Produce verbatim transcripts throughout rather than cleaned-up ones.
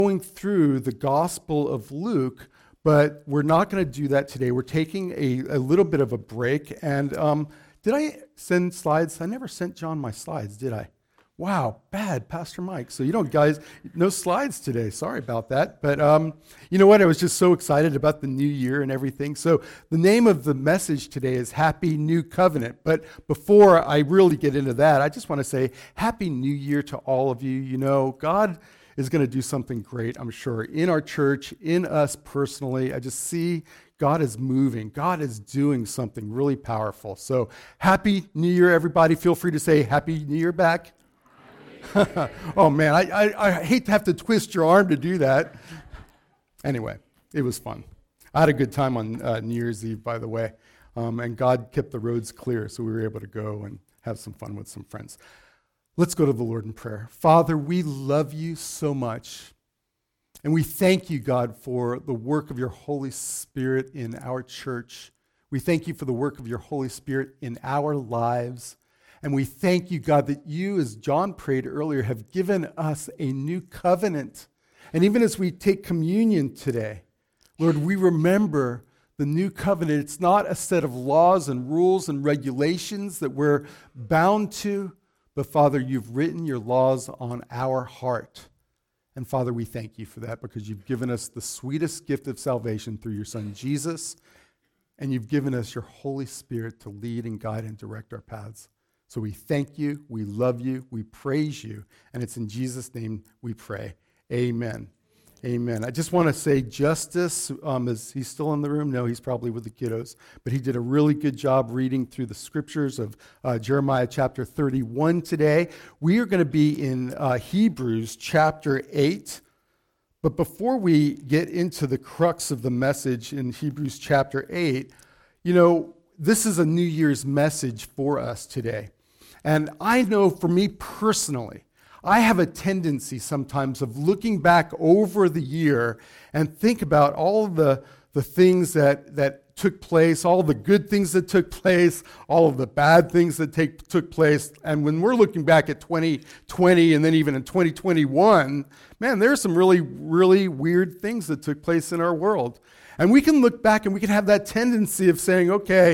going through the Gospel of Luke, but we're not going to do that today. We're taking a, a little bit of a break. And um, did I send slides? I never sent John my slides, did I? Wow, bad, Pastor Mike. So, you know, guys, no slides today. Sorry about that. But um, you know what? I was just so excited about the new year and everything. So the name of the message today is Happy New Covenant. But before I really get into that, I just want to say Happy New Year to all of you. You know, God is going to do something great, I'm sure, in our church, in us personally. I just see God is moving. God is doing something really powerful. So Happy New Year, everybody. Feel free to say Happy New Year back. Oh, man, I, I, I hate to have to twist your arm to do that. Anyway, it was fun. I had a good time on uh, New Year's Eve, by the way, um, and God kept the roads clear, so we were able to go and have some fun with some friends. Let's go to the Lord in prayer. Father, we love you so much, and we thank you, God, for the work of your Holy Spirit in our church. We thank you for the work of your Holy Spirit in our lives. And we thank you, God, that you, as John prayed earlier, have given us a new covenant. And even as we take communion today, Lord, we remember the new covenant. It's not a set of laws and rules and regulations that we're bound to, but Father, you've written your laws on our heart. And Father, we thank you for that because you've given us the sweetest gift of salvation through your Son, Jesus, and you've given us your Holy Spirit to lead and guide and direct our paths. So we thank you, we love you, we praise you, and it's in Jesus' name we pray. Amen. Amen. I just want to say Justice, um, is he still in the room? No, he's probably with the kiddos. But he did a really good job reading through the scriptures of uh, Jeremiah chapter thirty-one today. We are going to be in uh, Hebrews chapter eight. But before we get into the crux of the message in Hebrews chapter eight, you know, this is a New Year's message for us today. And I know for me personally, I have a tendency sometimes of looking back over the year and think about all of the, the things that, that took place, all the good things that took place, all of the bad things that take, took place. And when we're looking back at twenty twenty and then even in twenty twenty-one, man, there's some really, really weird things that took place in our world. And we can look back and we can have that tendency of saying, okay,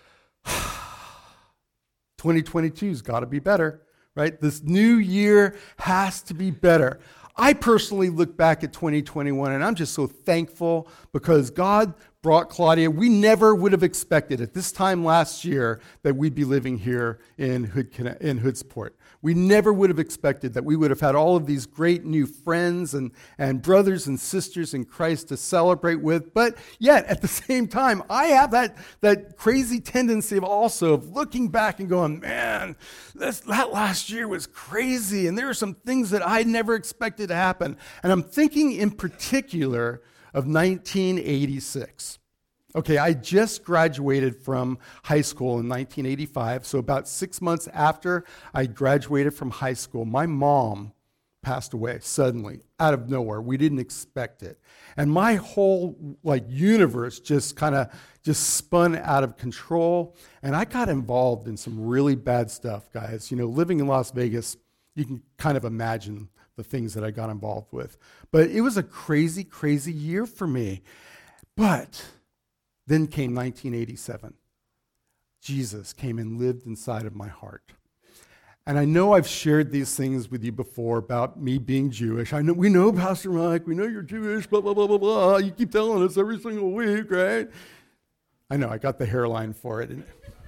twenty twenty-two's got to be better, right? This new year has to be better. I personally look back at twenty twenty-one and I'm just so thankful because God brought Claudia. We never would have expected at this time last year that we'd be living here in Hood, in Hoodsport. We never would have expected that we would have had all of these great new friends and, and brothers and sisters in Christ to celebrate with. But yet, at the same time, I have that, that crazy tendency of also of looking back and going, man, this, that last year was crazy. And there are some things that I never expected to happen. And I'm thinking in particular of nineteen eighty-six. Okay, I just graduated from high school in nineteen eighty-five, so about six months after I graduated from high school, my mom passed away suddenly, out of nowhere. We didn't expect it. And my whole like universe just kind of just spun out of control, and I got involved in some really bad stuff, guys. You know, living in Las Vegas, you can kind of imagine the things that I got involved with. But it was a crazy, crazy year for me. But then came nineteen eighty-seven. Jesus came and lived inside of my heart. And I know I've shared these things with you before about me being Jewish. I know we know, Pastor Mike, we know you're Jewish, blah, blah, blah, blah, blah. You keep telling us every single week, right? I know, I got the hairline for it.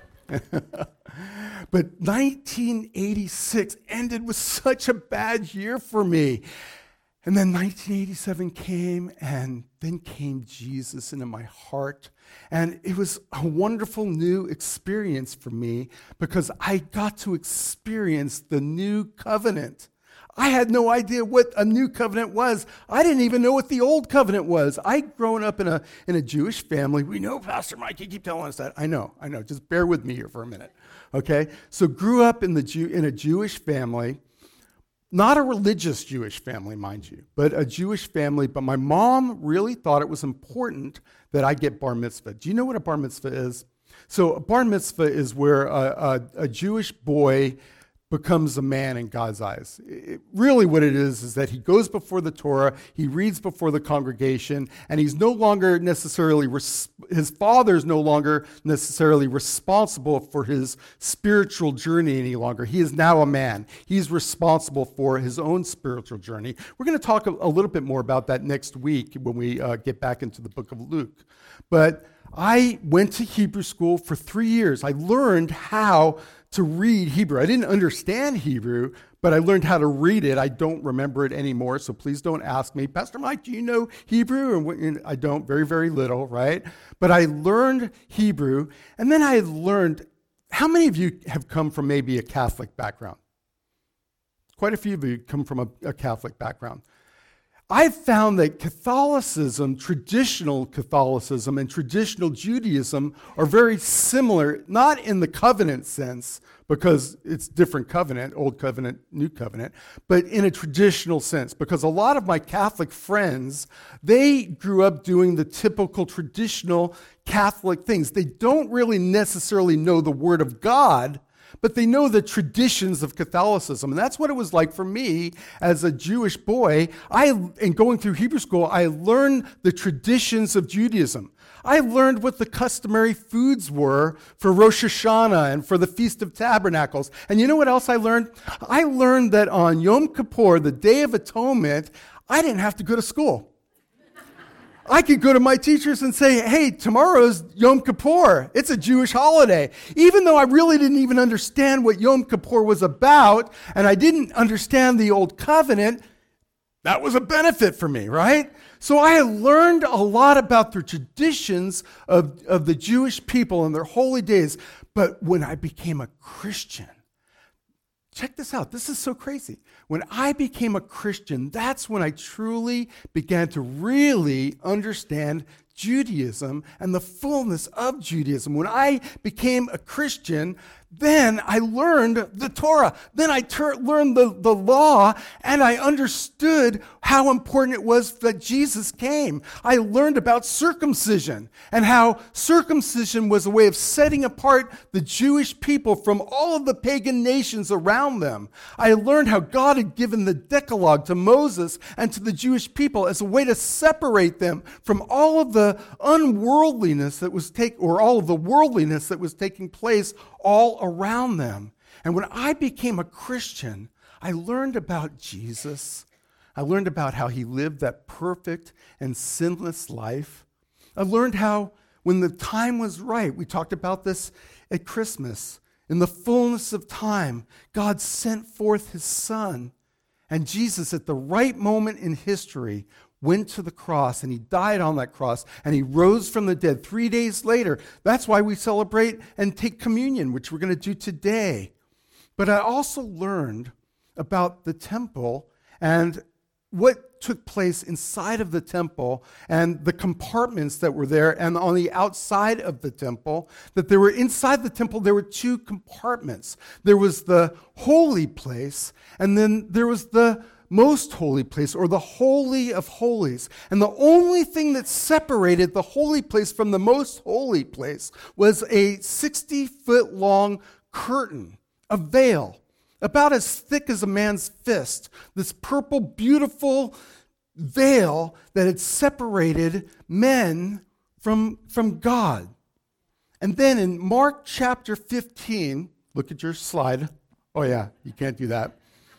But nineteen eighty-six ended with such a bad year for me. And then nineteen eighty-seven came, and then came Jesus into my heart. And it was a wonderful new experience for me because I got to experience the new covenant. I had no idea what a new covenant was. I didn't even know what the old covenant was. I'd grown up in a, in a Jewish family. We know, Pastor Mike, you keep telling us that. I know, I know. Just bear with me here for a minute, okay? So grew up in, the Jew, in a Jewish family. Not a religious Jewish family, mind you, but a Jewish family. But my mom really thought it was important that I get bar mitzvah. Do you know what a bar mitzvah is? So a bar mitzvah is where a, a, a Jewish boy becomes a man in God's eyes. It, really what it is is that he goes before the Torah, he reads before the congregation, and he's no longer necessarily, res- his father's no longer necessarily responsible for his spiritual journey any longer. He is now a man. He's responsible for his own spiritual journey. We're going to talk a, a little bit more about that next week when we uh, get back into the book of Luke. But I went to Hebrew school for three years. I learned how to read Hebrew. I didn't understand Hebrew, but I learned how to read it. I don't remember it anymore, so please don't ask me, Pastor Mike, do you know Hebrew? And, what, and I don't, very, very little, right? But I learned Hebrew, and then I learned, how many of you have come from maybe a Catholic background? Quite a few of you come from a, a Catholic background. I've found that Catholicism, traditional Catholicism and traditional Judaism are very similar, not in the covenant sense, because it's different covenant, old covenant, new covenant, but in a traditional sense, because a lot of my Catholic friends, they grew up doing the typical traditional Catholic things. They don't really necessarily know the Word of God, but they know the traditions of Catholicism. And that's what it was like for me as a Jewish boy. I, in going through Hebrew school, I learned the traditions of Judaism. I learned what the customary foods were for Rosh Hashanah and for the Feast of Tabernacles. And you know what else I learned? I learned that on Yom Kippur, the Day of Atonement, I didn't have to go to school. I could go to my teachers and say, hey, tomorrow's Yom Kippur. It's a Jewish holiday. Even though I really didn't even understand what Yom Kippur was about, and I didn't understand the Old Covenant, that was a benefit for me, right? So I learned a lot about the traditions of, of the Jewish people and their holy days. But when I became a Christian, check this out. This is so crazy. When I became a Christian, that's when I truly began to really understand Judaism and the fullness of Judaism. When I became a Christian, then I learned the Torah. Then I ter- learned the, the law, and I understood how important it was that Jesus came. I learned about circumcision and how circumcision was a way of setting apart the Jewish people from all of the pagan nations around them. I learned how God had given the Decalogue to Moses and to the Jewish people as a way to separate them from all of the unworldliness that was take, or all of the worldliness that was taking place all around them. And when I became a Christian, I learned about Jesus. I learned about how he lived that perfect and sinless life. I learned how when the time was right, we talked about this at Christmas, in the fullness of time, God sent forth his son. And Jesus, at the right moment in history, went to the cross, and he died on that cross, and he rose from the dead three days later. That's why we celebrate and take communion, which we're going to do today. But I also learned about the temple and what took place inside of the temple and the compartments that were there, and on the outside of the temple, that there were inside the temple, there were two compartments. There was the holy place, and then there was the most holy place, or the holy of holies. And the only thing that separated the holy place from the most holy place was a sixty-foot long curtain, a veil, about as thick as a man's fist. This purple, beautiful veil that had separated men from, from God. And then in Mark chapter fifteen, look at your slide. Oh yeah, you can't do that.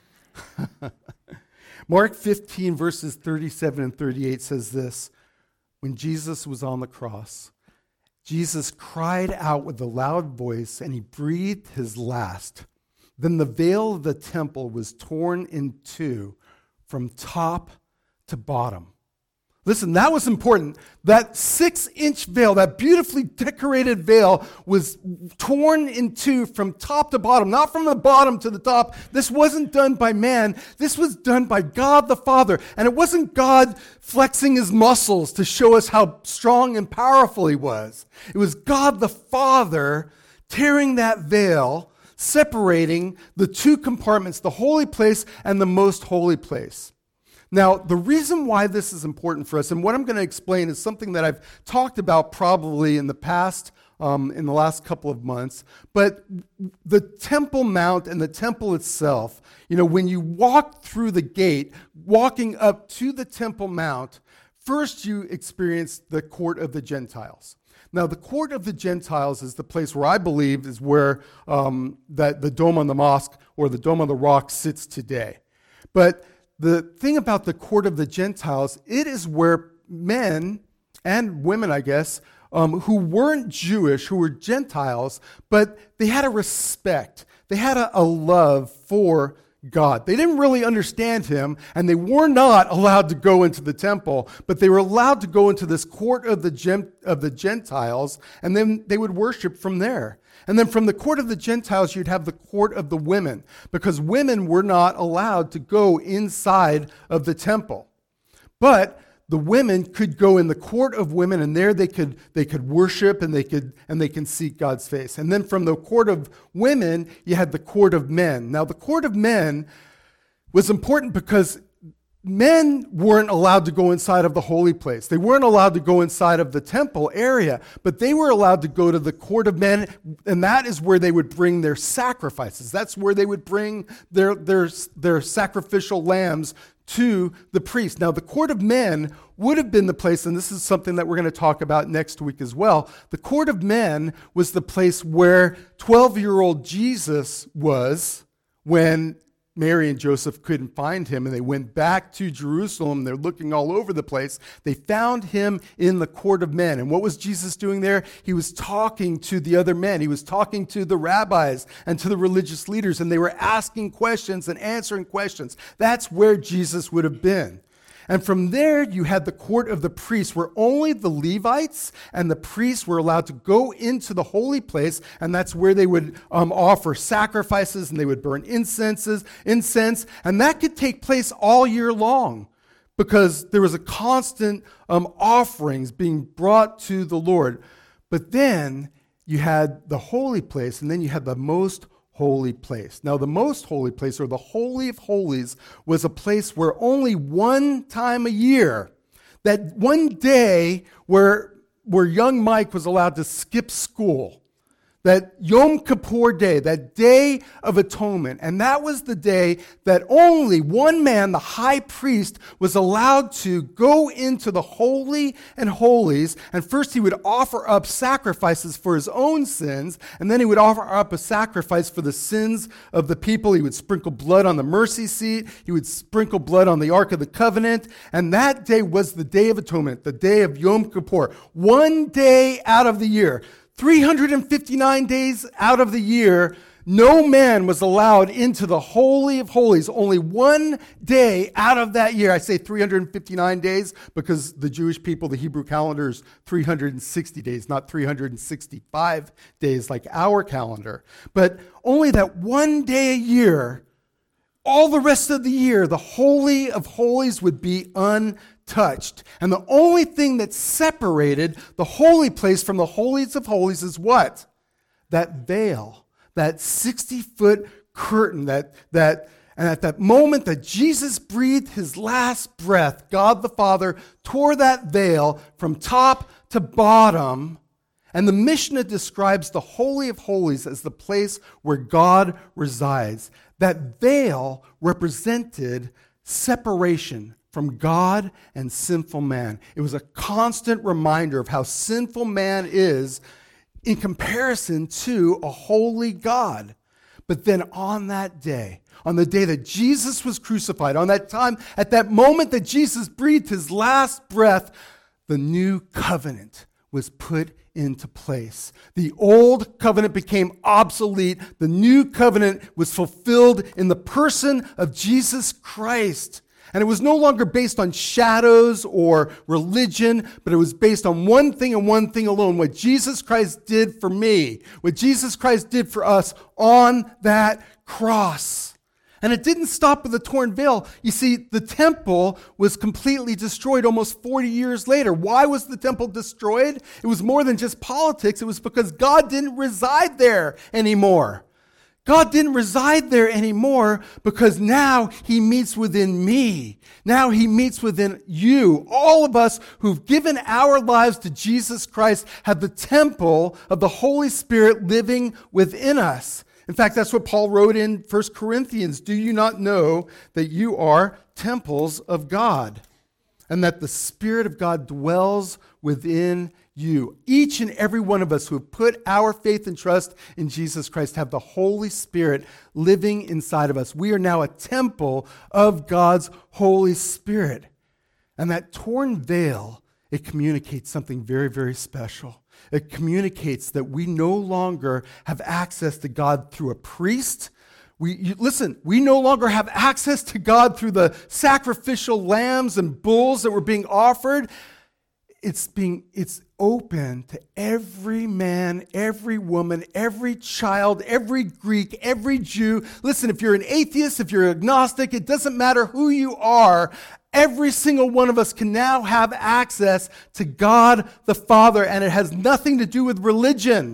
Mark fifteen, verses thirty-seven and thirty-eight says this: when Jesus was on the cross, Jesus cried out with a loud voice, and he breathed his last. Then the veil of the temple was torn in two from top to bottom. Listen, that was important. That six-inch veil, that beautifully decorated veil, was torn in two from top to bottom, not from the bottom to the top. This wasn't done by man. This was done by God the Father. And it wasn't God flexing his muscles to show us how strong and powerful he was. It was God the Father tearing that veil, separating the two compartments, the holy place and the most holy place. Now, the reason why this is important for us, and what I'm going to explain, is something that I've talked about probably in the past um, in the last couple of months. But the Temple Mount and the temple itself, you know, when you walk through the gate, walking up to the Temple Mount, first you experience the court of the Gentiles. Now, the court of the Gentiles is the place where I believe is where um, that the Dome on the Mosque or the Dome on the Rock sits today. But the thing about the court of the Gentiles, it is where men and women, I guess, um, who weren't Jewish, who were Gentiles, but they had a respect, they had a, a love for God. They didn't really understand him, and they were not allowed to go into the temple, but they were allowed to go into this court of the Gen- of the Gentiles, and then they would worship from there. And then from the court of the Gentiles, you'd have the court of the women, because women were not allowed to go inside of the temple. But the women could go in the court of women, and there they could they could worship and they could and they can seek God's face. And then from the court of women, you had the court of men. Now, the court of men was important because men weren't allowed to go inside of the holy place. They weren't allowed to go inside of the temple area, but they were allowed to go to the court of men, and that is where they would bring their sacrifices. That's where they would bring their their their sacrificial lambs to the priest. Now, the court of men would have been the place, and this is something that we're going to talk about next week as well. The court of men was the place where twelve-year-old Jesus was when Mary and Joseph couldn't find him, and they went back to Jerusalem. They're looking all over the place. They found him in the court of men. And what was Jesus doing there? He was talking to the other men. He was talking to the rabbis and to the religious leaders, and they were asking questions and answering questions. That's where Jesus would have been. And from there, you had the court of the priests, where only the Levites and the priests were allowed to go into the holy place, and that's where they would um, offer sacrifices, and they would burn incenses, incense, and that could take place all year long, because there was a constant um, offerings being brought to the Lord. But then you had the holy place, and then you had the most holy place. Now, the most holy place, or the Holy of Holies, was a place where only one time a year, that one day where, where young Mike was allowed to skip school, that Yom Kippur day, that day of atonement. And that was the day that only one man, the high priest, was allowed to go into the Holy and Holies. And first he would offer up sacrifices for his own sins, and then he would offer up a sacrifice for the sins of the people. He would sprinkle blood on the mercy seat. He would sprinkle blood on the Ark of the Covenant. And that day was the Day of Atonement, the day of Yom Kippur. One day out of the year. three hundred fifty-nine days out of the year, no man was allowed into the Holy of Holies. Only one day out of that year. I say three hundred fifty-nine days because the Jewish people, the Hebrew calendar is three hundred sixty days, not three hundred sixty-five days like our calendar. But only that one day a year, all the rest of the year, the Holy of Holies would be untouched. And the only thing that separated the holy place from the holies of holies is what? That veil, that sixty-foot curtain, that, that, and at that moment that Jesus breathed his last breath, God the Father tore that veil from top to bottom. And the Mishnah describes the Holy of Holies as the place where God resides. That veil represented separation from God and sinful man. It was a constant reminder of how sinful man is in comparison to a holy God. But then on that day, on the day that Jesus was crucified, on that time, at that moment that Jesus breathed his last breath, the new covenant was put into place. The old covenant became obsolete. The new covenant was fulfilled in the person of Jesus Christ. And it was no longer based on shadows or religion, but it was based on one thing and one thing alone, what Jesus Christ did for me, what Jesus Christ did for us on that cross. And it didn't stop with the torn veil. You see, the temple was completely destroyed almost forty years later. Why was the temple destroyed? It was more than just politics. It was because God didn't reside there anymore. God didn't reside there anymore because now he meets within me. Now he meets within you. All of us who've given our lives to Jesus Christ have the temple of the Holy Spirit living within us. In fact, that's what Paul wrote in First Corinthians. Do you not know that you are temples of God and that the Spirit of God dwells within you? Each and every one of us who have put our faith and trust in Jesus Christ have the Holy Spirit living inside of us. We are now a temple of God's Holy Spirit. And that torn veil, it communicates something very, very special. It communicates that we no longer have access to God through a priest. We, you, listen, we no longer have access to God through the sacrificial lambs and bulls that were being offered. It's being, it's open to every man, every woman, every child, every Greek, every Jew. Listen, if you're an atheist, if you're agnostic, it doesn't matter who you are. Every single one of us can now have access to God the Father, and it has nothing to do with religion.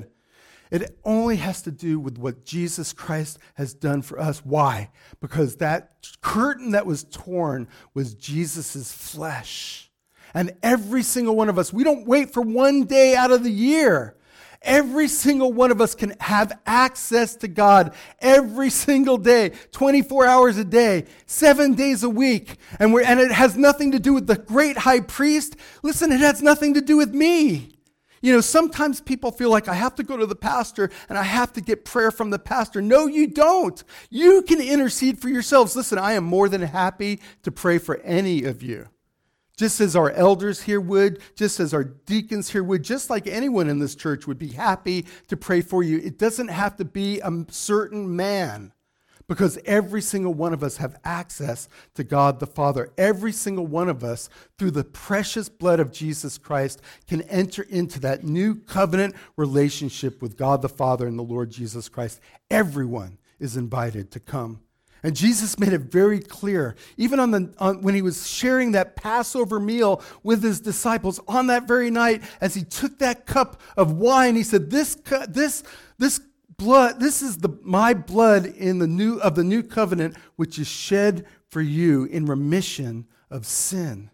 It only has to do with what Jesus Christ has done for us. Why? Because that curtain that was torn was Jesus' flesh. And every single one of us, we don't wait for one day out of the year. Every single one of us can have access to God every single day, twenty-four hours a day, seven days a week. And, we're, and it has nothing to do with the great high priest. Listen, it has nothing to do with me. You know, sometimes people feel like I have to go to the pastor and I have to get prayer from the pastor. No, you don't. You can intercede for yourselves. Listen, I am more than happy to pray for any of you. Just as our elders here would, just as our deacons here would, just like anyone in this church would be happy to pray for you. It doesn't have to be a certain man, because every single one of us have access to God the Father. Every single one of us, through the precious blood of Jesus Christ, can enter into that new covenant relationship with God the Father and the Lord Jesus Christ. Everyone is invited to come. And Jesus made it very clear, even on the on, when he was sharing that Passover meal with his disciples on that very night, as he took that cup of wine, he said, "This cu- this this blood, this is the my blood in the new of the new covenant, which is shed for you in remission of sin."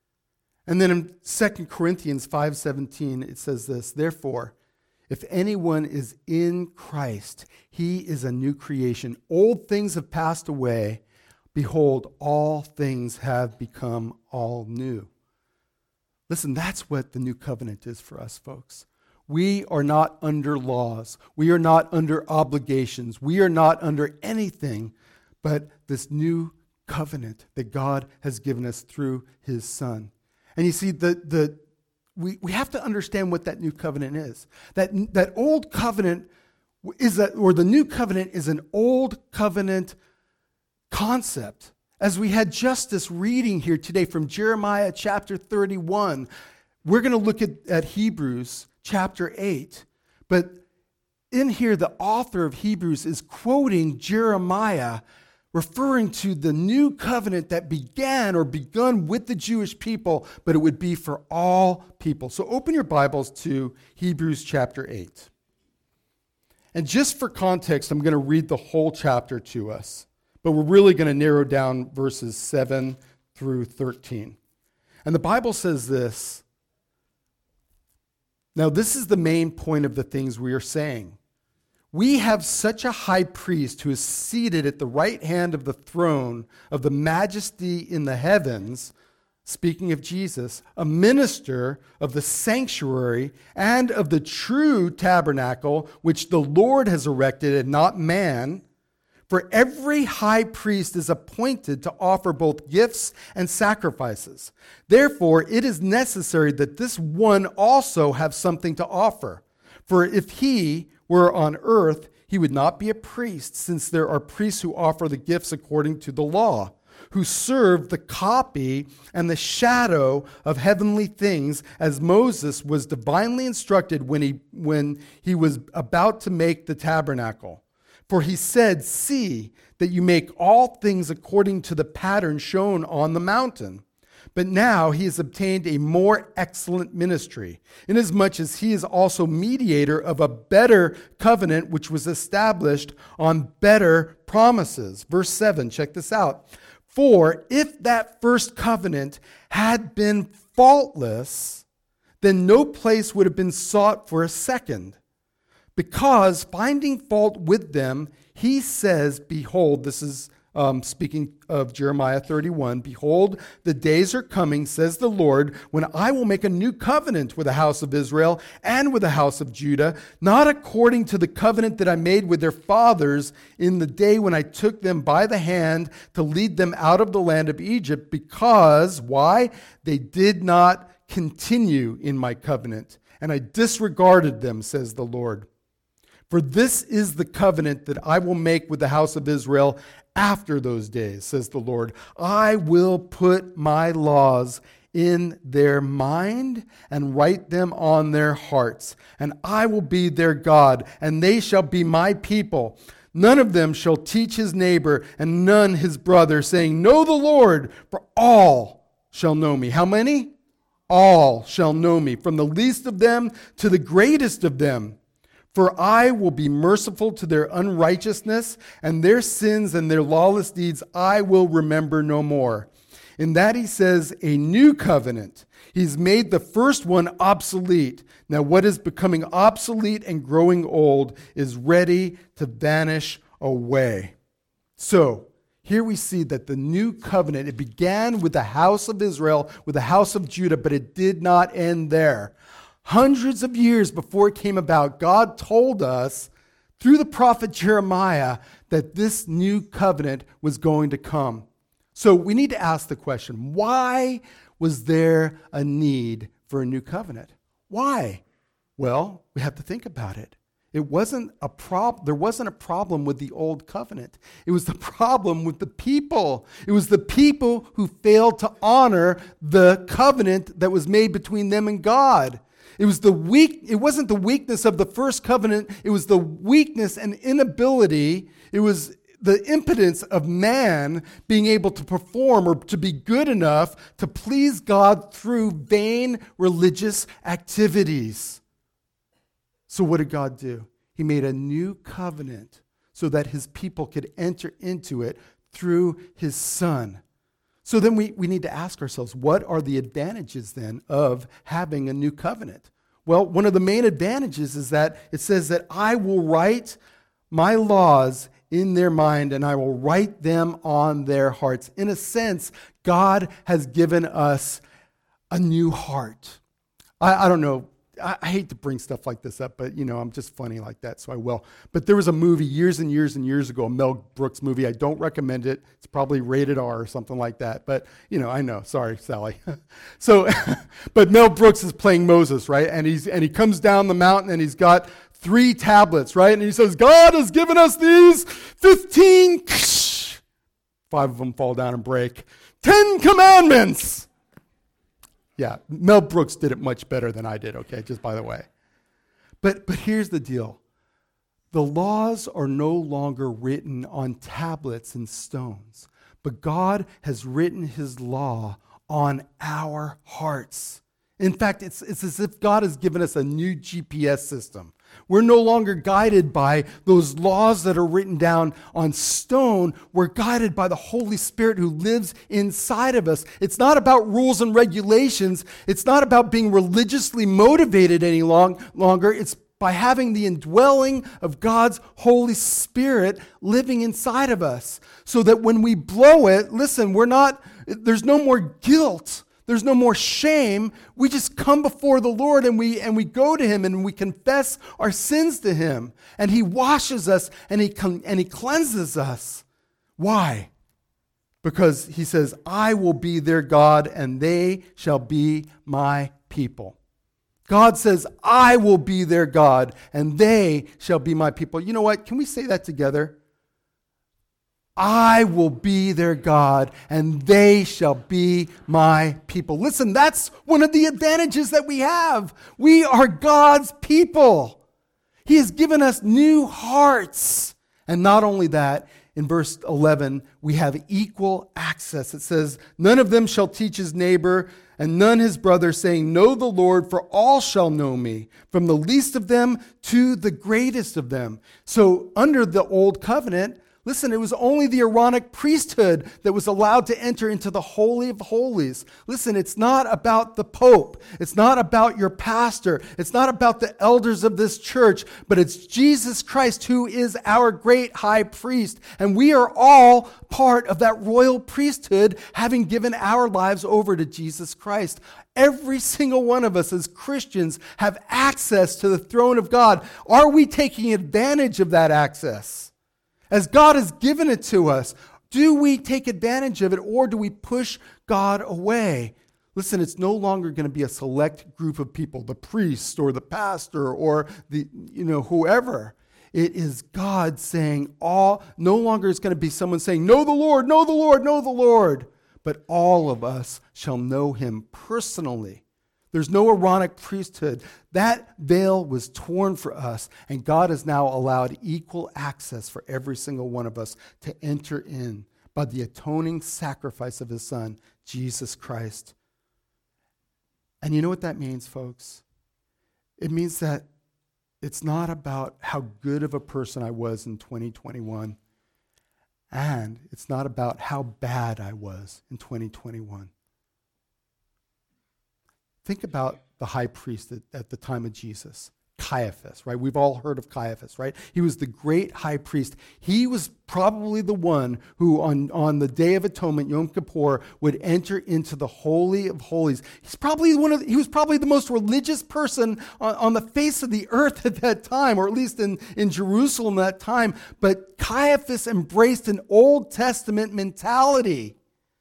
And then in Second Corinthians five seventeen, it says this: "Therefore, if anyone is in Christ, he is a new creation. Old things have passed away. Behold, all things have become all new." Listen, that's what the new covenant is for us, folks. We are not under laws. We are not under obligations. We are not under anything but this new covenant that God has given us through his Son. And you see, the the We, we have to understand what that new covenant is. That, that old covenant is that, or the new covenant is an old covenant concept. As we had Justice reading here today from Jeremiah chapter thirty-one, we're going to look at, at Hebrews chapter eight. But in here, the author of Hebrews is quoting Jeremiah, referring to the new covenant that began or begun with the Jewish people, but it would be for all people. So open your Bibles to Hebrews chapter eight. And just for context, I'm going to read the whole chapter to us, but we're really going to narrow down verses seven through thirteen. And the Bible says this. Now, this is the main point of the things we are saying. We have such a high priest who is seated at the right hand of the throne of the majesty in the heavens, speaking of Jesus, a minister of the sanctuary and of the true tabernacle, which the Lord has erected and not man. For every high priest is appointed to offer both gifts and sacrifices. Therefore, it is necessary that this one also have something to offer. For if he were on earth, he would not be a priest, since there are priests who offer the gifts according to the law, who serve the copy and the shadow of heavenly things, as Moses was divinely instructed when he, when he was about to make the tabernacle. For he said, "See that you make all things according to the pattern shown on the mountain." But now he has obtained a more excellent ministry, inasmuch as he is also mediator of a better covenant, which was established on better promises. Verse seven, check this out. For if that first covenant had been faultless, then no place would have been sought for a second. Because finding fault with them, he says, behold, this is um, speaking of Jeremiah thirty-one, behold, the days are coming, says the Lord, when I will make a new covenant with the house of Israel and with the house of Judah, not according to the covenant that I made with their fathers in the day when I took them by the hand to lead them out of the land of Egypt, because, why? They did not continue in my covenant, and I disregarded them, says the Lord. For this is the covenant that I will make with the house of Israel after those days, says the Lord. I will put my laws in their mind and write them on their hearts, and I will be their God, and they shall be my people. None of them shall teach his neighbor and none his brother, saying, know the Lord, for all shall know me. How many? All shall know me, from the least of them to the greatest of them. For I will be merciful to their unrighteousness, and their sins and their lawless deeds I will remember no more. In that he says, a new covenant. He's made the first one obsolete. Now what is becoming obsolete and growing old is ready to vanish away. So, here we see that the new covenant, it began with the house of Israel, with the house of Judah, but it did not end there. Hundreds of years before it came about, God told us through the prophet Jeremiah that this new covenant was going to come. So we need to ask the question, why was there a need for a new covenant? Why? Well, we have to think about it. It wasn't a prob- there wasn't a problem with the old covenant. It was the problem with the people. It was the people who failed to honor the covenant that was made between them and God. It was the weak, it wasn't the weakness of the first covenant, it was the weakness and inability, it was the impotence of man being able to perform or to be good enough to please God through vain religious activities. So what did God do? He made a new covenant so that his people could enter into it through his Son. So then we, we need to ask ourselves, what are the advantages then of having a new covenant? Well, one of the main advantages is that it says that I will write my laws in their mind and I will write them on their hearts. In a sense, God has given us a new heart. I, I don't know. I, I hate to bring stuff like this up, but, you know, I'm just funny like that, so I will. But there was a movie years and years and years ago, a Mel Brooks movie. I don't recommend it. It's probably rated R or something like that. But, you know, I know. Sorry, Sally. so, but Mel Brooks is playing Moses, right? And he's and he comes down the mountain and he's got three tablets, right? And he says, God has given us these fifteen. Five of them fall down and break. Ten commandments. Yeah, Mel Brooks did it much better than I did, okay, just by the way. But but here's the deal. The laws are no longer written on tablets and stones, but God has written his law on our hearts. In fact, it's, it's as if God has given us a new G P S system. We're no longer guided by those laws that are written down on stone. We're guided by the Holy Spirit who lives inside of us. It's not about rules and regulations. It's not about being religiously motivated any long, longer. It's by having the indwelling of God's Holy Spirit living inside of us. So that when we blow it, listen, we're not, there's no more guilt. There's no more shame. We just come before the Lord and we and we go to him and we confess our sins to him. And he washes us and he and he cleanses us. Why? Because he says, I will be their God and they shall be my people. God says, I will be their God and they shall be my people. You know what? Can we say that together? I will be their God, and they shall be my people. Listen, that's one of the advantages that we have. We are God's people. He has given us new hearts. And not only that, in verse eleven, we have equal access. It says, none of them shall teach his neighbor, and none his brother, saying, know the Lord, for all shall know me, from the least of them to the greatest of them. So under the old covenant, listen, it was only the Aaronic priesthood that was allowed to enter into the Holy of Holies. Listen, it's not about the Pope. It's not about your pastor. It's not about the elders of this church, but it's Jesus Christ who is our great high priest. And we are all part of that royal priesthood, having given our lives over to Jesus Christ. Every single one of us as Christians have access to the throne of God. Are we taking advantage of that access? As God has given it to us, do we take advantage of it, or do we push God away? Listen, it's no longer going to be a select group of people, the priest or the pastor or the, you know, whoever. It is God saying all, no longer is going to be someone saying, know the Lord, know the Lord, know the Lord. But all of us shall know him personally. There's no Aaronic priesthood. That veil was torn for us, and God has now allowed equal access for every single one of us to enter in by the atoning sacrifice of his Son, Jesus Christ. And you know what that means, folks? It means that it's not about how good of a person I was in twenty twenty-one, and it's not about how bad I was in twenty twenty-one. Think about the high priest at, at the time of Jesus, Caiaphas, right? We've all heard of Caiaphas, right? He was the great high priest. He was probably the one who on, on the Day of Atonement, Yom Kippur, would enter into the Holy of Holies. He's probably one of the, he was probably the most religious person on, on the face of the earth at that time, or at least in, in Jerusalem at that time. But Caiaphas embraced an Old Testament mentality.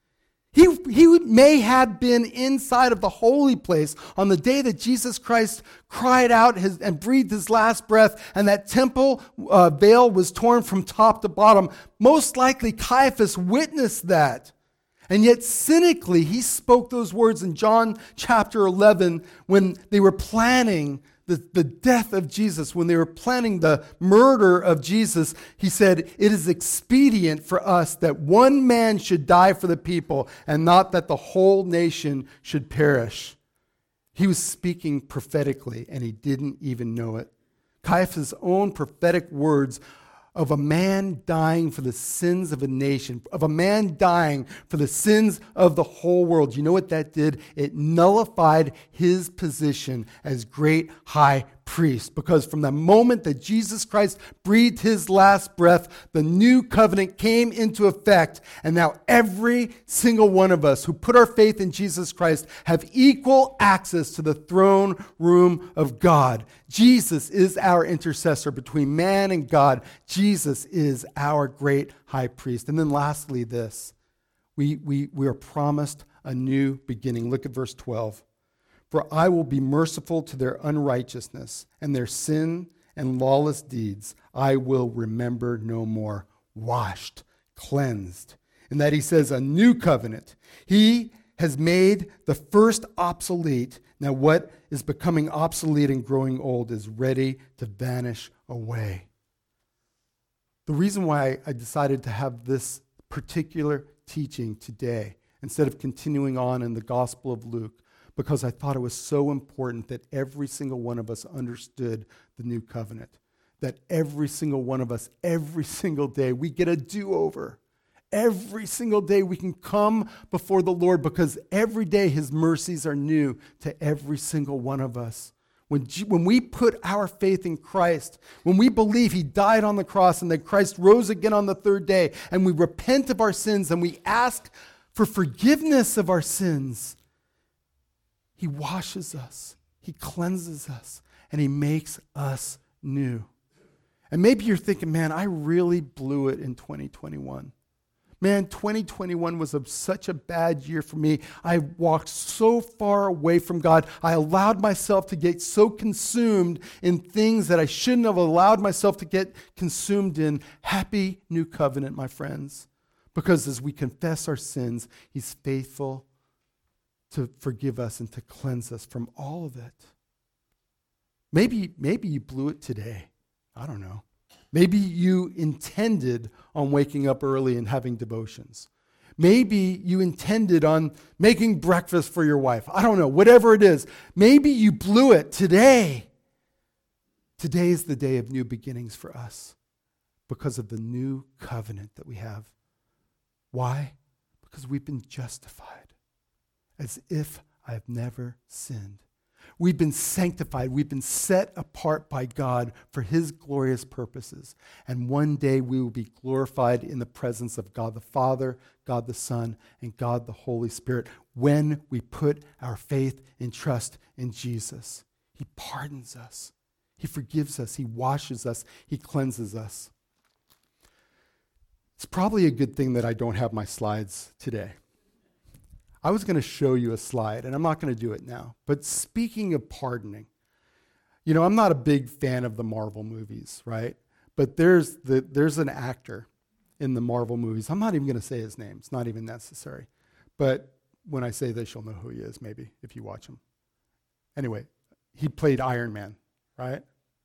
He, he may have been inside of the holy place on the day that Jesus Christ cried out his, and breathed his last breath, and that temple uh, veil was torn from top to bottom. Most likely Caiaphas witnessed that. And yet cynically, he spoke those words in John chapter eleven when they were planning The, the death of Jesus, when they were planning the murder of Jesus. He said, it is expedient for us that one man should die for the people, and not that the whole nation should perish. He was speaking prophetically, and he didn't even know it. Caiaphas' own prophetic words of a man dying for the sins of a nation, of a man dying for the sins of the whole world. You know what that did? It nullified his position as great high priest, because from the moment that Jesus Christ breathed his last breath, the new covenant came into effect, and now every single one of us who put our faith in Jesus Christ have equal access to the throne room of God. Jesus is our intercessor between man and God. Jesus is our great high priest. And then lastly, this, we, we, we are promised a new beginning. Look at verse twelve. For I will be merciful to their unrighteousness, and their sin and lawless deeds I will remember no more. Washed, cleansed. And that he says a new covenant. He has made the first obsolete. Now what is becoming obsolete and growing old is ready to vanish away. The reason why I decided to have this particular teaching today, instead of continuing on in the Gospel of Luke, because I thought it was so important that every single one of us understood the new covenant. That every single one of us, every single day, we get a do-over. Every single day we can come before the Lord, because every day his mercies are new to every single one of us. When, when we put our faith in Christ, when we believe he died on the cross and that Christ rose again on the third day, and we repent of our sins and we ask for forgiveness of our sins, he washes us, he cleanses us, and he makes us new. And maybe you're thinking, man, I really blew it in twenty twenty-one. Man, twenty twenty-one was a, such a bad year for me. I walked so far away from God. I allowed myself to get so consumed in things that I shouldn't have allowed myself to get consumed in. Happy new covenant, my friends. Because as we confess our sins, he's faithful to forgive us and to cleanse us from all of it. Maybe, maybe you blew it today. I don't know. Maybe you intended on waking up early and having devotions. Maybe you intended on making breakfast for your wife. I don't know, whatever it is. Maybe you blew it today. Today is the day of new beginnings for us because of the new covenant that we have. Why? Because we've been justified as if I have never sinned. We've been sanctified. We've been set apart by God for his glorious purposes. And one day we will be glorified in the presence of God the Father, God the Son, and God the Holy Spirit when we put our faith and trust in Jesus. He pardons us. He forgives us. He washes us. He cleanses us. It's probably a good thing that I don't have my slides today. I was going to show you a slide, and I'm not going to do it now. But speaking of pardoning, you know, I'm not a big fan of the Marvel movies, right? But there's the there's an actor in the Marvel movies. I'm not even going to say his name. It's not even necessary. But when I say this, you'll know who he is, maybe, if you watch him. Anyway, he played Iron Man, right?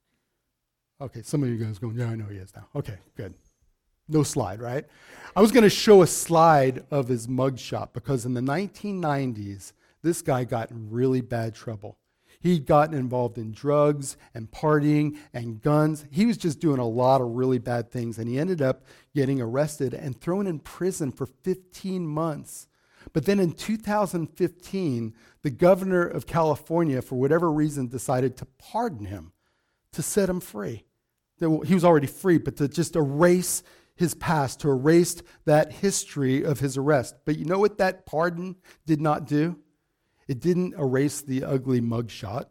Okay, some of you guys going, yeah, I know who he is now. Okay, good. No slide, right? I was going to show a slide of his mugshot because in the nineteen nineties, this guy got in really bad trouble. He'd gotten involved in drugs and partying and guns. He was just doing a lot of really bad things, and he ended up getting arrested and thrown in prison for fifteen months. But then in two thousand fifteen, the governor of California, for whatever reason, decided to pardon him, to set him free. He was already free, but to just erase his past, to erase that history of his arrest. But you know what that pardon did not do? It didn't erase the ugly mugshot.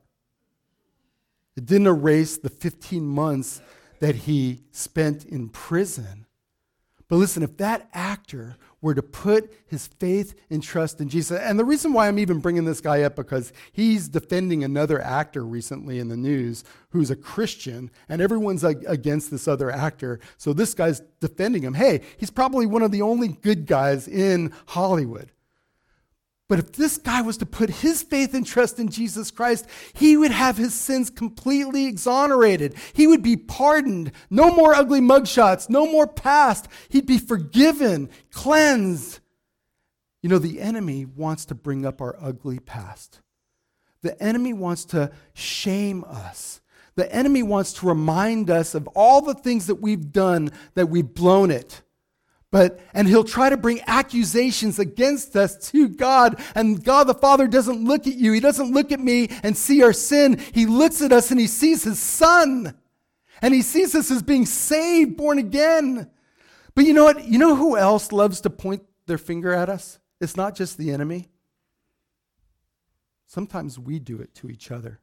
It didn't erase the fifteen months that he spent in prison. But listen, if that actor were to put his faith and trust in Jesus, and the reason why I'm even bringing this guy up, because he's defending another actor recently in the news who's a Christian, and everyone's against this other actor. So this guy's defending him. Hey, he's probably one of the only good guys in Hollywood. But if this guy was to put his faith and trust in Jesus Christ, he would have his sins completely exonerated. He would be pardoned. No more ugly mugshots. No more past. He'd be forgiven, cleansed. You know, the enemy wants to bring up our ugly past. The enemy wants to shame us. The enemy wants to remind us of all the things that we've done, that we've blown it. But, and he'll try to bring accusations against us to God. And God the Father doesn't look at you. He doesn't look at me and see our sin. He looks at us and he sees his Son. And he sees us as being saved, born again. But you know what? You know who else loves to point their finger at us? It's not just the enemy. Sometimes we do it to each other.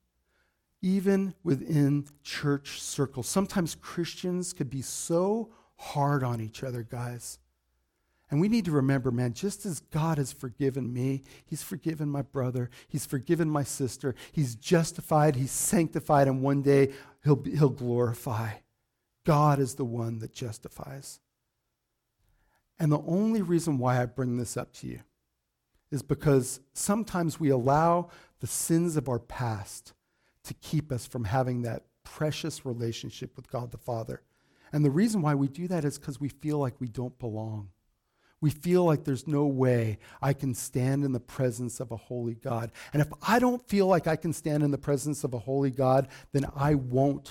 Even within church circles. Sometimes Christians could be so hard on each other, guys. And we need to remember, man, just as God has forgiven me, he's forgiven my brother, he's forgiven my sister, he's justified, he's sanctified, and one day he'll, be, he'll glorify. God is the one that justifies. And the only reason why I bring this up to you is because sometimes we allow the sins of our past to keep us from having that precious relationship with God the Father. And the reason why we do that is because we feel like we don't belong. We feel like there's no way I can stand in the presence of a holy God. And if I don't feel like I can stand in the presence of a holy God, then I won't.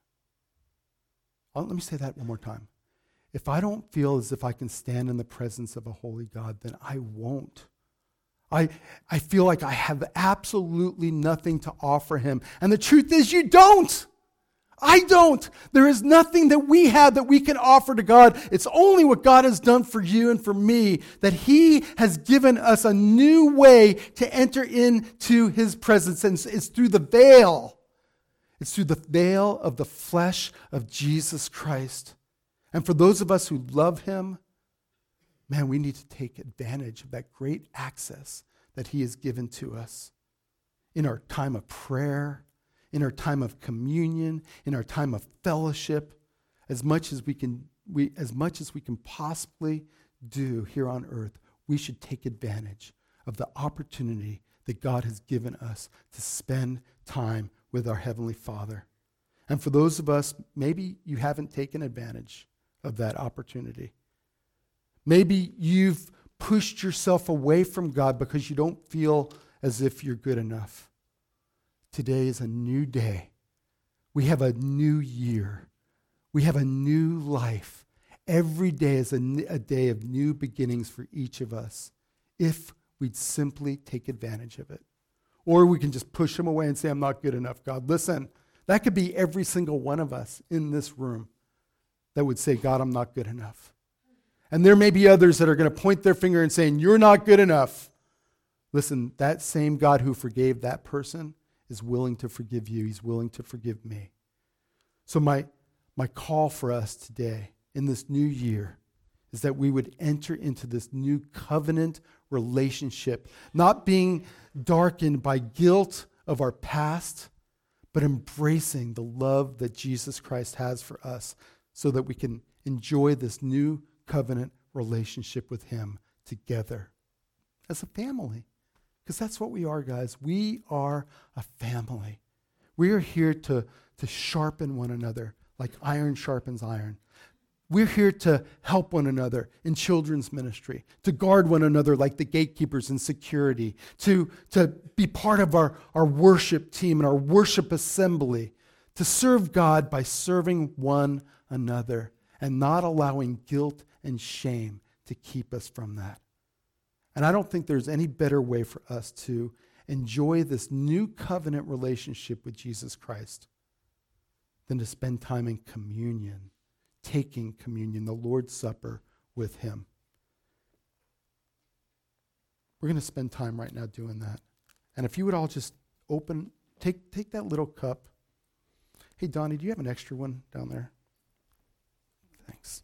Oh, let me say that one more time. If I don't feel as if I can stand in the presence of a holy God, then I won't. I, I feel like I have absolutely nothing to offer him. And the truth is, you don't. I don't. There is nothing that we have that we can offer to God. It's only what God has done for you and for me, that he has given us a new way to enter into his presence. And it's through the veil. It's through the veil of the flesh of Jesus Christ. And for those of us who love him, man, we need to take advantage of that great access that he has given to us in our time of prayer, in our time of communion, in our time of fellowship, as much as we can, we, as much as we can possibly do here on earth, we should take advantage of the opportunity that God has given us to spend time with our Heavenly Father. And for those of us, maybe you haven't taken advantage of that opportunity. Maybe you've pushed yourself away from God because you don't feel as if you're good enough. Today is a new day. We have a new year. We have a new life. Every day is a, a day of new beginnings for each of us if we'd simply take advantage of it. Or we can just push them away and say, I'm not good enough, God. Listen, that could be every single one of us in this room that would say, God, I'm not good enough. And there may be others that are going to point their finger and saying, you're not good enough. Listen, that same God who forgave that person is willing to forgive you. He's willing to forgive me. So my, my call for us today in this new year is that we would enter into this new covenant relationship, not being darkened by guilt of our past, but embracing the love that Jesus Christ has for us so that we can enjoy this new covenant relationship with him together as a family. Because that's what we are, guys. We are a family. We are here to, to sharpen one another like iron sharpens iron. We're here to help one another in children's ministry, to guard one another like the gatekeepers in security, to, to be part of our, our worship team and our worship assembly, to serve God by serving one another and not allowing guilt and shame to keep us from that. And I don't think there's any better way for us to enjoy this new covenant relationship with Jesus Christ than to spend time in communion, taking communion, the Lord's Supper with him. We're going to spend time right now doing that. And if you would all just open, take, take that little cup. Hey, Donnie, do you have an extra one down there? Thanks.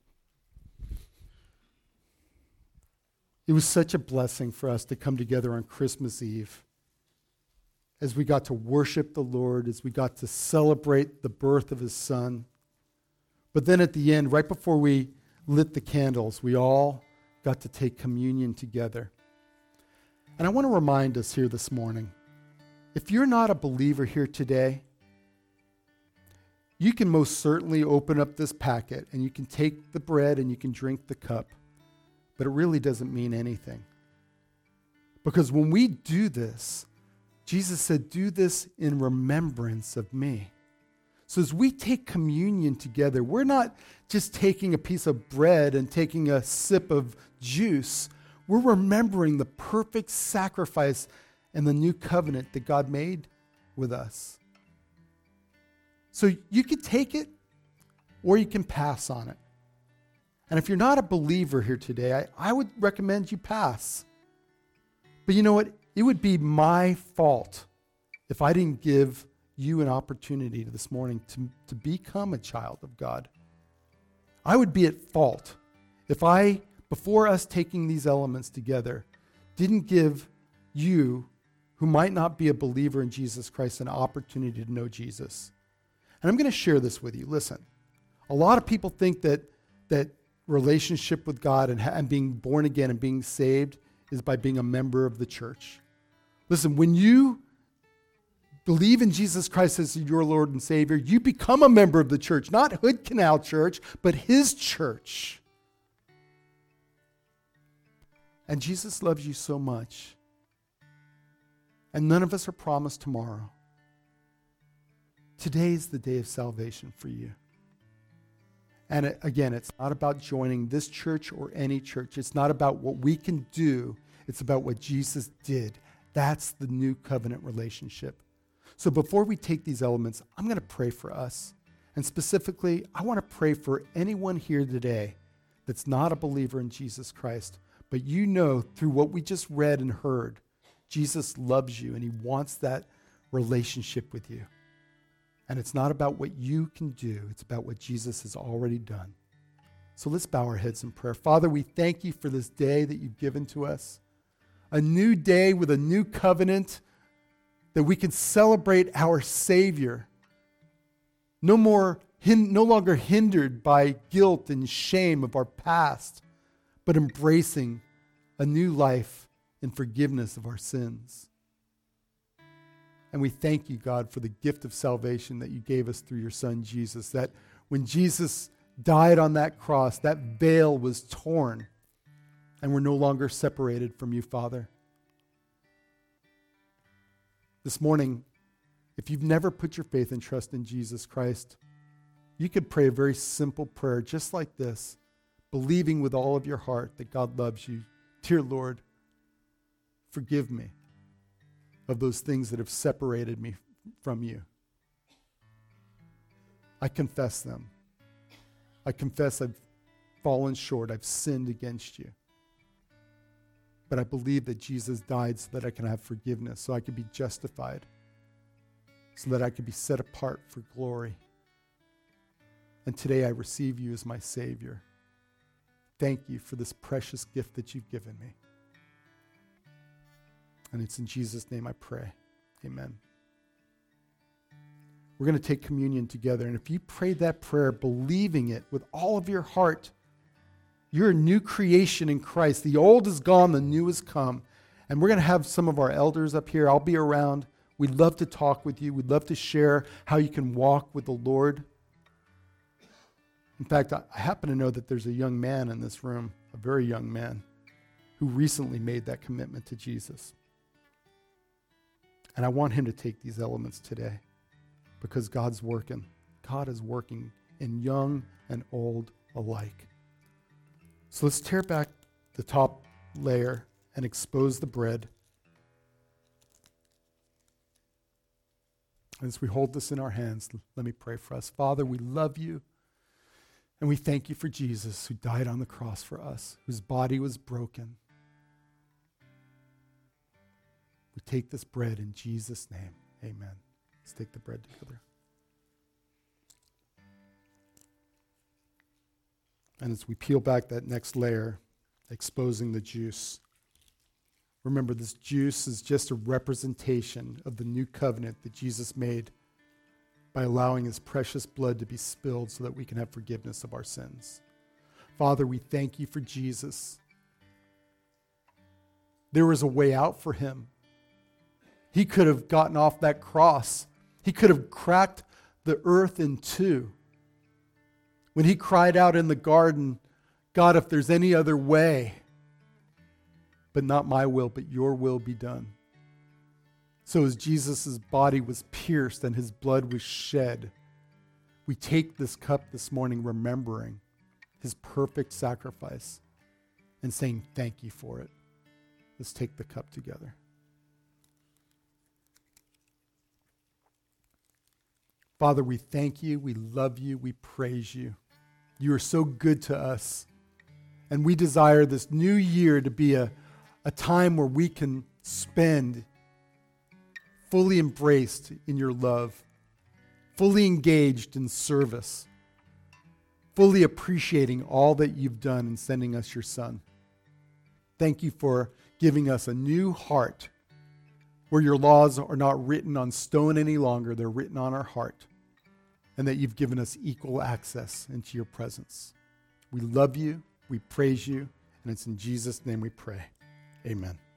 It was such a blessing for us to come together on Christmas Eve as we got to worship the Lord, as we got to celebrate the birth of his son. But then at the end, right before we lit the candles, we all got to take communion together. And I want to remind us here this morning, if you're not a believer here today, you can most certainly open up this packet and you can take the bread and you can drink the cup. But it really doesn't mean anything. Because when we do this, Jesus said, do this in remembrance of me. So as we take communion together, we're not just taking a piece of bread and taking a sip of juice. We're remembering the perfect sacrifice and the new covenant that God made with us. So you can take it or you can pass on it. And if you're not a believer here today, I, I would recommend you pass. But you know what? It would be my fault if I didn't give you an opportunity this morning to, to become a child of God. I would be at fault if I, before us taking these elements together, didn't give you, who might not be a believer in Jesus Christ, an opportunity to know Jesus. And I'm going to share this with you. Listen, a lot of people think that that relationship with God and, and being born again and being saved is by being a member of the church. Listen, when you believe in Jesus Christ as your Lord and Savior, you become a member of the church, not Hood Canal Church, but his church. And Jesus loves you so much. And none of us are promised tomorrow. Today is the day of salvation for you. And it, again, it's not about joining this church or any church. It's not about what we can do. It's about what Jesus did. That's the new covenant relationship. So before we take these elements, I'm going to pray for us. And specifically, I want to pray for anyone here today that's not a believer in Jesus Christ, but you know through what we just read and heard, Jesus loves you and he wants that relationship with you. And it's not about what you can do. It's about what Jesus has already done. So let's bow our heads in prayer. Father, we thank you for this day that you've given to us. A new day with a new covenant that we can celebrate our Savior. No more, hin- no longer hindered by guilt and shame of our past, but embracing a new life in forgiveness of our sins. And we thank you, God, for the gift of salvation that you gave us through your Son, Jesus, that when Jesus died on that cross, that veil was torn, and we're no longer separated from you, Father. This morning, if you've never put your faith and trust in Jesus Christ, you could pray a very simple prayer just like this, believing with all of your heart that God loves you. Dear Lord, forgive me of those things that have separated me from you. I confess them. I confess I've fallen short. I've sinned against you. But I believe that Jesus died so that I can have forgiveness, so I can be justified, so that I can be set apart for glory. And today I receive you as my Savior. Thank you for this precious gift that you've given me. And it's in Jesus' name I pray. Amen. We're going to take communion together. And if you prayed that prayer believing it with all of your heart, you're a new creation in Christ. The old is gone, the new has come. And we're going to have some of our elders up here. I'll be around. We'd love to talk with you. We'd love to share how you can walk with the Lord. In fact, I happen to know that there's a young man in this room, a very young man, who recently made that commitment to Jesus. And I want him to take these elements today because God's working. God is working in young and old alike. So let's tear back the top layer and expose the bread. As we hold this in our hands, let me pray for us. Father, we love you. And we thank you for Jesus who died on the cross for us, whose body was broken. We take this bread in Jesus' name. Amen. Let's take the bread together. And as we peel back that next layer, exposing the juice, remember this juice is just a representation of the new covenant that Jesus made by allowing his precious blood to be spilled so that we can have forgiveness of our sins. Father, we thank you for Jesus. There was a way out for him. He could have gotten off that cross. He could have cracked the earth in two. When he cried out in the garden, God, if there's any other way, but not my will, but your will be done. So as Jesus' body was pierced and his blood was shed, we take this cup this morning remembering his perfect sacrifice and saying thank you for it. Let's take the cup together. Father, we thank you, we love you, we praise you. You are so good to us. And we desire this new year to be a, a time where we can spend fully embraced in your love, fully engaged in service, fully appreciating all that you've done in sending us your Son. Thank you for giving us a new heart where your laws are not written on stone any longer, they're written on our heart, and that you've given us equal access into your presence. We love you, we praise you, and it's in Jesus' name we pray. Amen.